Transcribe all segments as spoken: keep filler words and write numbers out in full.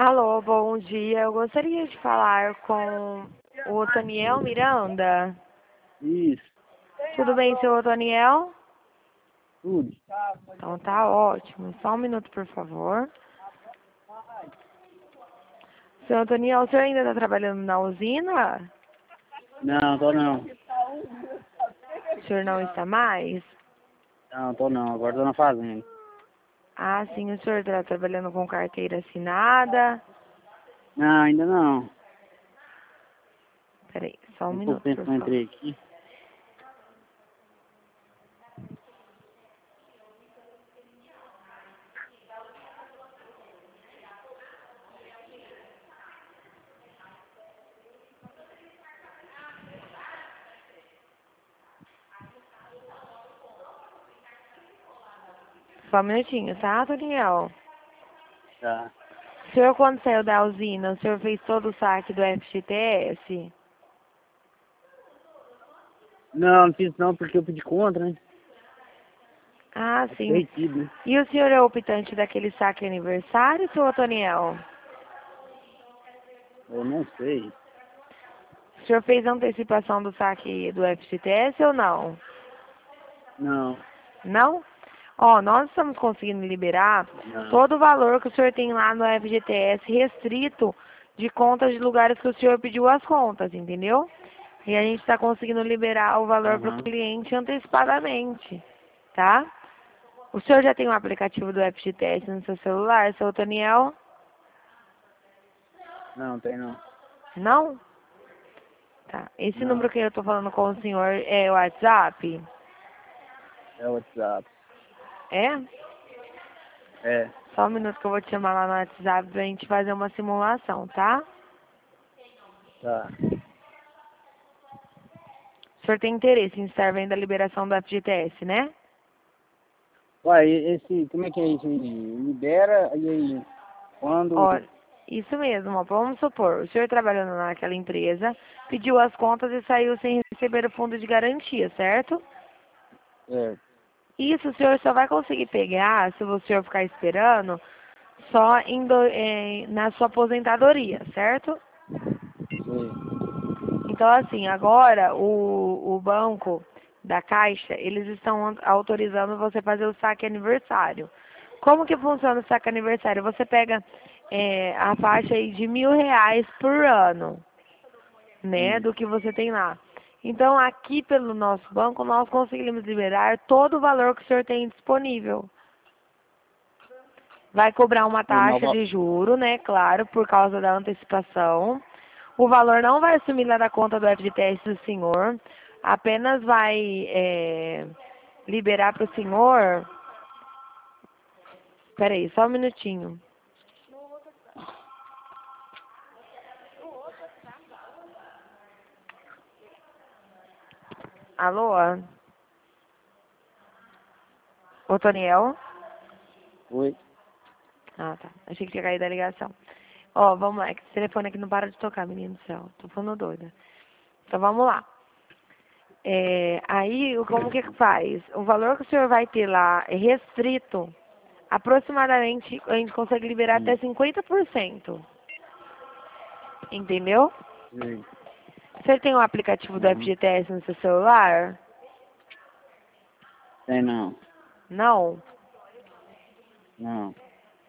Alô, bom dia. Eu gostaria de falar com o Otoniel Miranda. Isso, Tudo bem, seu Otoniel? tudo. Então tá ótimo. Só um minuto, por favor. Seu Otoniel, o senhor ainda está trabalhando na usina? Não, tô não. O senhor não está mais? Não, tô não. Agora tô na fazenda. Ah, sim, o senhor está trabalhando com carteira assinada. Não, ainda não. Peraí, só um Tem pouco minuto, tempo por que eu favor. entrei aqui. Só um minutinho, tá, Otoniel? Tá. O senhor, quando saiu da usina, o senhor fez todo o saque do F G T S? Não, não fiz não porque eu pedi contra, né? Ah, Acho que é sim. retido, né? E o senhor é optante daquele saque aniversário, seu Otoniel? Eu não sei. O senhor fez antecipação do saque do F G T S ou não? Não, Não? Ó, nós estamos conseguindo liberar não. todo o valor que o senhor tem lá no F G T S restrito de contas de lugares que o senhor pediu as contas, entendeu? E a gente está conseguindo liberar o valor para o Aham. cliente antecipadamente, tá? O senhor já tem o aplicativo do F G T S no seu celular, seu Otoniel? Não, tem não. Não? Tá. Esse número Não. que eu tô falando com o senhor é o WhatsApp? É o WhatsApp. É? É. Só um minuto que eu vou te chamar lá no WhatsApp pra gente fazer uma simulação, tá? Tá. O senhor tem interesse em estar vendo a liberação do F G T S, né? Uai, esse, como é que é isso aí? Libera e aí, quando... Olha, isso mesmo, ó. Vamos supor, o senhor trabalhando naquela empresa, pediu as contas e saiu sem receber o fundo de garantia, certo? É, Isso o senhor só vai conseguir pegar, se o senhor ficar esperando, só em do- eh, na sua aposentadoria, certo? sei. Então, assim, agora o, o banco da Caixa, eles estão autorizando você fazer o saque aniversário. Como que funciona o saque aniversário? Você pega é, a faixa aí de mil reais por ano, né, Hum. do que você tem lá. Então, aqui pelo nosso banco, nós conseguimos liberar todo o valor que o senhor tem disponível. Vai cobrar uma É taxa nova... de juro, né, claro, por causa da antecipação. O valor não vai assumir lá da conta do F G T S do senhor, apenas vai é, liberar para o senhor. Peraí, só um minutinho. Alô? Ô, Toniel? Oi. Ah, tá. Achei que tinha caído a ligação. Ó, vamos lá, que esse telefone aqui não para de tocar, menino do céu. Tô falando doida. Então vamos lá. É, aí, o- como que que faz? O valor que o senhor vai ter lá é restrito. Aproximadamente, a gente consegue liberar até Hum. cinquenta por cento. Entendeu? Sei. Você tem o aplicativo do Uhum. F G T S no seu celular? Tem não. Não? Não.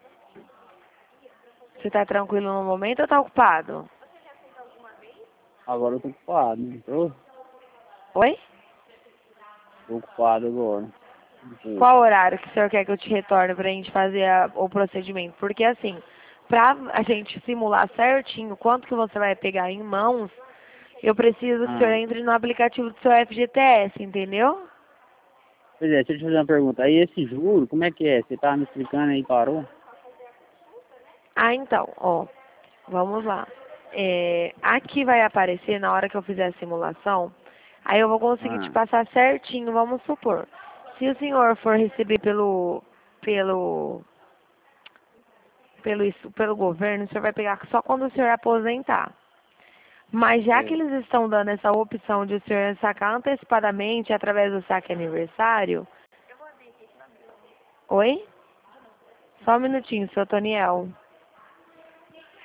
Você tá tranquilo no momento ou tá ocupado? Agora eu tô ocupado, né? Tô, Oi? tô ocupado agora. Um pouco. Qual horário que o senhor quer que eu te retorne pra gente fazer a- o procedimento? Porque assim, pra a gente simular certinho quanto que você vai pegar em mãos, eu preciso que o senhor Ah. entre no aplicativo do seu F G T S, entendeu? Pois é, deixa eu te fazer uma pergunta. Aí esse juro, como é que é? Você tá me explicando aí, parou? Ah, então, ó, vamos lá. É, aqui vai aparecer na hora que eu fizer a simulação, aí eu vou conseguir te Ah, passar certinho, vamos supor. Se o senhor for receber pelo, pelo, pelo, isso- pelo governo, o senhor vai pegar só quando o senhor aposentar. Mas já que é. eles estão dando essa opção de o senhor sacar antecipadamente através do saque aniversário. Oi? Só um minutinho, seu Toniel.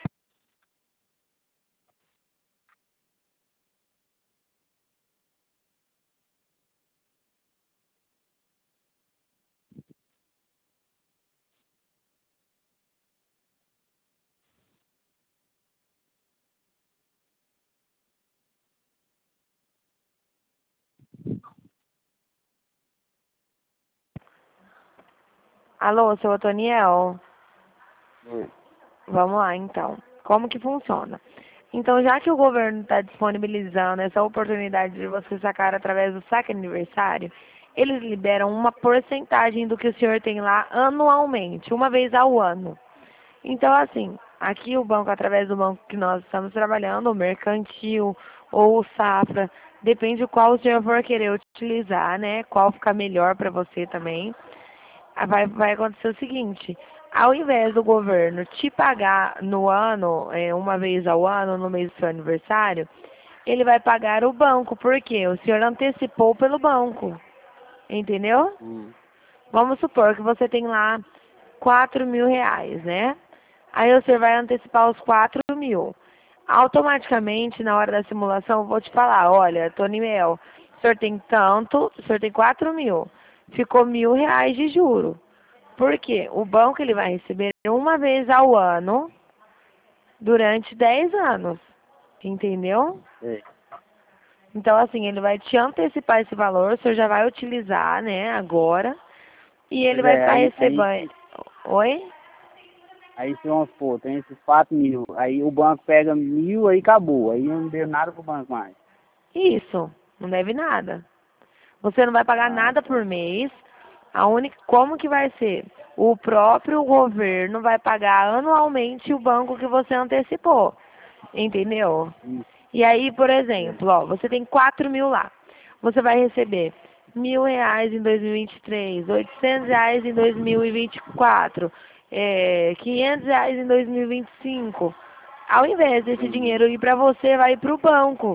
Alô, seu Otoniel? Oi. Vamos lá, então. Como que funciona? Então, já que o governo está disponibilizando essa oportunidade de você sacar através do saque aniversário, eles liberam uma porcentagem do que o senhor tem lá anualmente, uma vez ao ano. Então, assim, aqui o banco, através do banco que nós estamos trabalhando, o mercantil ou o Safra, depende qual o senhor for querer utilizar, né? Qual ficar melhor para você também. Ah, Vai, vai acontecer o seguinte, ao invés do governo te pagar no ano, é, uma vez ao ano, no mês do seu aniversário, ele vai pagar o banco, porque o senhor antecipou pelo banco, entendeu? Hum. Vamos supor que você tem lá quatro mil reais, né? Aí o senhor vai antecipar os quatro mil. Automaticamente, na hora da simulação, eu vou te falar, olha, Tony Mel, o senhor tem tanto, o senhor tem quatro mil. Ficou mil reais de juro. Por quê? O banco ele vai receber uma vez ao ano durante dez anos. Entendeu? Sei. Então, assim, ele vai te antecipar esse valor, o senhor já vai utilizar, né, agora. E ele Pois vai é, ficar aí, recebendo. aí, Oi? aí se vamos supor, tem esses quatro mil, aí o banco pega mil, aí acabou, aí eu não deu nada pro banco mais. Isso. Não deve nada. Você não vai pagar Ah, nada tá. por mês. A única, como que vai ser? O próprio governo vai pagar anualmente o banco que você antecipou. Entendeu? Hum, E aí, por sei. exemplo, ó, você tem quatro mil lá. Você vai receber mil reais em dois mil e vinte e três, oitocentos reais em dois mil e vinte e quatro, é, quinhentos reais em dois mil e vinte e cinco. Ao invés desse Entendi, dinheiro ir para você, vai para o banco.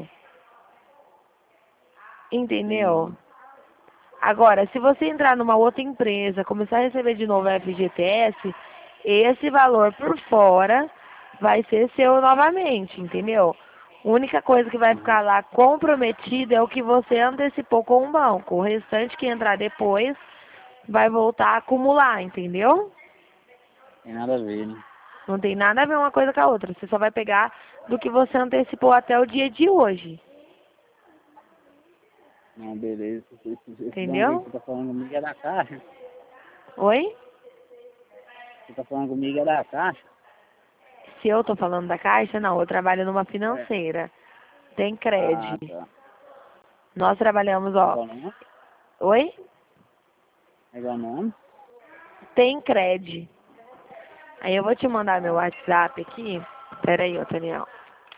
Entendeu? entendi. Agora, se você entrar numa outra empresa, começar a receber de novo F G T S, esse valor por fora vai ser seu novamente, entendeu? A única coisa que vai Uhum. ficar lá comprometida é o que você antecipou com o banco. O restante que entrar depois vai voltar a acumular, entendeu? Tem nada a ver, né? Não tem nada a ver uma coisa com a outra. Você só vai pegar do que você antecipou até o dia de hoje, Não, beleza. Esse, esse, esse banco aí que entendeu? você tá falando comigo é da Caixa. Oi? Você tá falando comigo é da Caixa? Se eu tô falando da Caixa, não, eu trabalho numa É. financeira. Tem Ah, crédito. tá. Nós trabalhamos, É ó. igual o nome? Oi? É igual o nome? Tem crédito. Aí eu vou te mandar meu Ah, WhatsApp aqui. Pera aí, ô Daniel.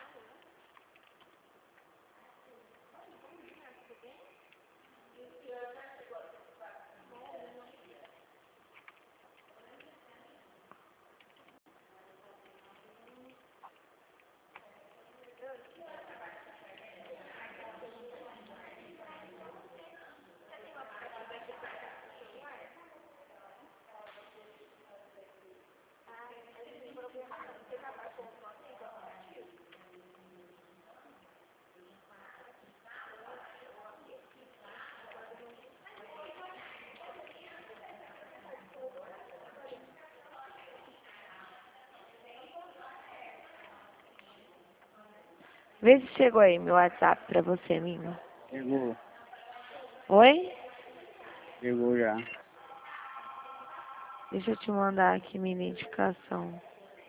Vê se chegou aí meu WhatsApp pra você, menino. chegou. Oi? Chegou já. Deixa eu te mandar aqui minha identificação.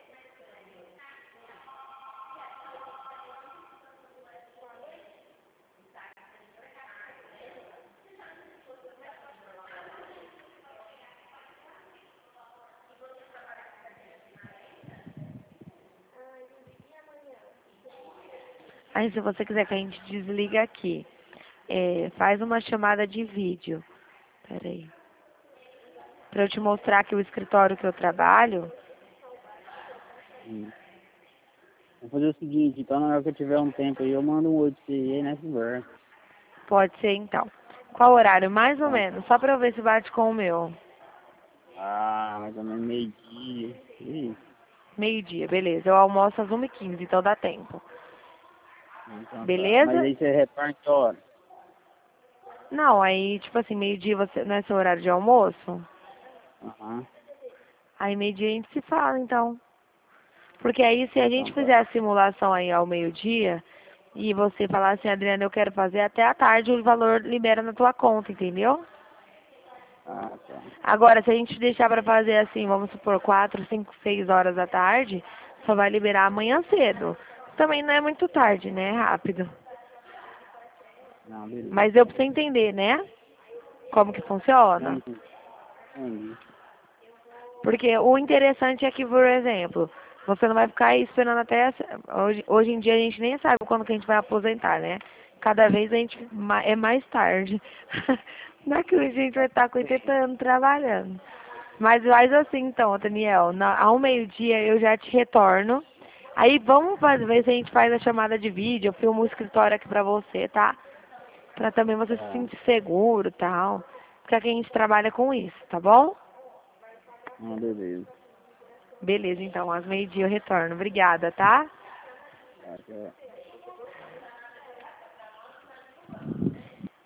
Aí se você quiser que a gente desliga aqui, é, faz uma chamada de vídeo. Pera aí. Pra eu te mostrar aqui o escritório que eu trabalho. Hum. Vou fazer o seguinte, então na hora que eu tiver um tempo aí, eu mando um oi pra você aí nessa conversa. Pode ser então. Qual horário? Mais ou Então, menos, só pra eu ver se bate com o meu. ah, mais ou menos meio-dia. Ih, Meio-dia, beleza. Eu almoço às uma e quinze, então dá tempo. então tá. Mas Beleza? aí você retorna que hora? Não, aí, tipo assim, meio-dia você não é seu horário de almoço? Aham. Aí meio-dia a gente se fala, então. Porque aí se a Então gente tá. fizer a simulação aí ao meio-dia e você falar assim, Adriana, eu quero fazer até a tarde, o valor libera na tua conta, entendeu? Ah, tá. Agora, se a gente deixar pra fazer assim, vamos supor, quatro, cinco, seis horas da tarde, só vai liberar amanhã cedo. Também não é muito tarde, né? É rápido. Não, beleza. Mas deu pra você entender, né? Como que funciona. Entendi. Entendi. Porque o interessante é que, por exemplo, você não vai ficar aí esperando até... Hoje, hoje em dia a gente nem sabe quando que a gente vai aposentar, né? Cada vez a gente ma- é mais tarde. Daqui a gente vai estar com oitenta anos trabalhando. Mas faz assim então, Daniel. Na, ao meio-dia eu já te retorno. Aí vamos fazer, ver se a gente faz a chamada de vídeo. Eu filmo o escritório aqui pra você, tá? Pra também você se Tá. sentir seguro e tal. Porque aqui a gente trabalha com isso, tá bom? Não, beleza. Beleza, então. Às meio-dia eu retorno. Obrigada, tá? Tá, tchau.